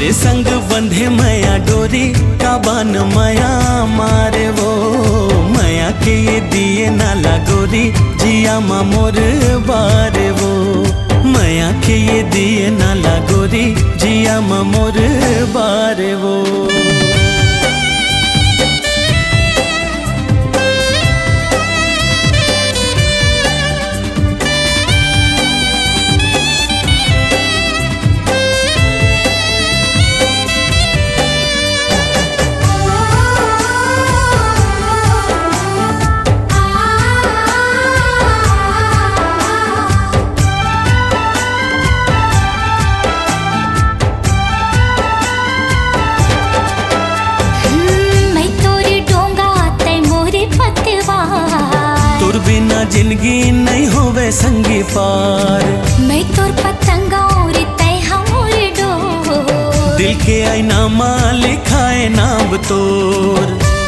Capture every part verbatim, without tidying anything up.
तोरे संग बंधे मया डोरी का बान मया मारे वो मया के ये दिए नाला गोरी जिया मा मोर बारे वो मया के ये दिए नाला गोरी जिया मा मोर बारे वो। बिना जिंदगी नहीं होवे संगी पार मैं तोर पतंगा और तै हमोर डोर दिल के आईना मां लिखाए नाम तोर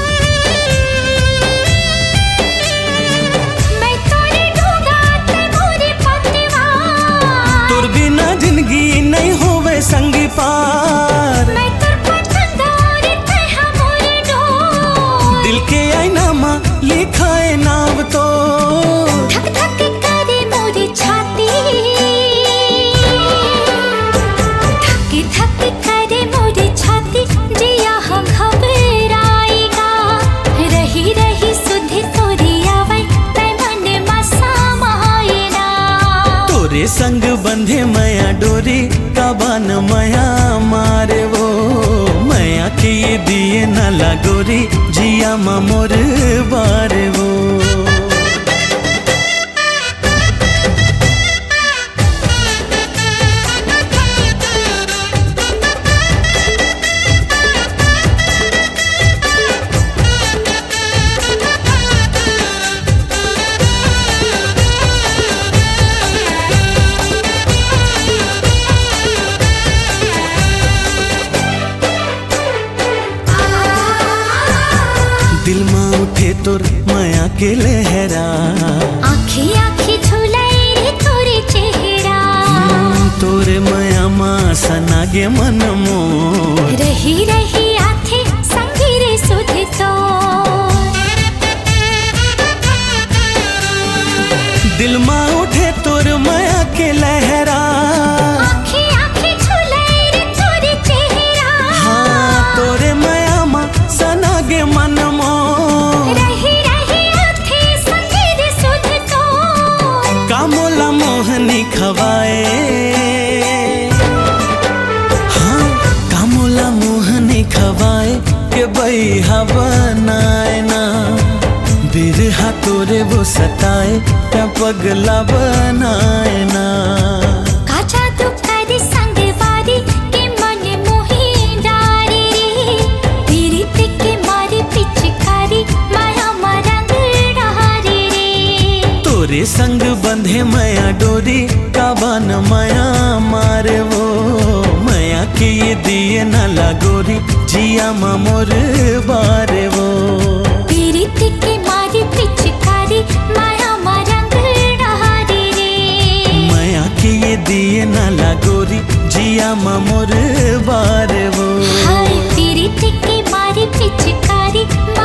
मैं तोरे डोगा तै मोरे पतवा तोर बिना जिंदगी नहीं होवे संगी पार मैं तोर पतंगा और तै हमोर डोर दिल के आईना मां लिखाए नाम तोर संग बंधे मया डोरी का बान मया मारे वो मया के ये दिए नाला गोरी जिया मा मोर बारे वो। दिल मां उठे तोर मया के लहरा आँखी आँखी झुलाई तोरे चेहरा तोरे मया मां सनागे मन मोर रही रही आथे संगी रे सुध तो दिल मां उठे तोर मया के लहरा आँखी आँखी झुलाई तोरे चेहरा हाँ तोरे मया मां सनागे मन कामोला मोहनी खवाए हाँ कामोला मोहनी खवाए के बैहा बनाए ना बिरहा तोरे वो सताए क्या पगला बनाए ना काचा तू करे संग वारी के मन मोही डारी तेरी तिके मारी पिचकारी माया मरंग डहारी रे तोरे संग बंधे मया डोरी का बान मया मारे वो मया के ये दिए नाला गोरी जिया मा मोर बारे वो तेरी तिके मारी पिचकारी माया मरंग डहारी रे मया के ये दिए नाला गोरी जिया मा मोर बारे वो हाय तेरी तिके मारी पिचकारी।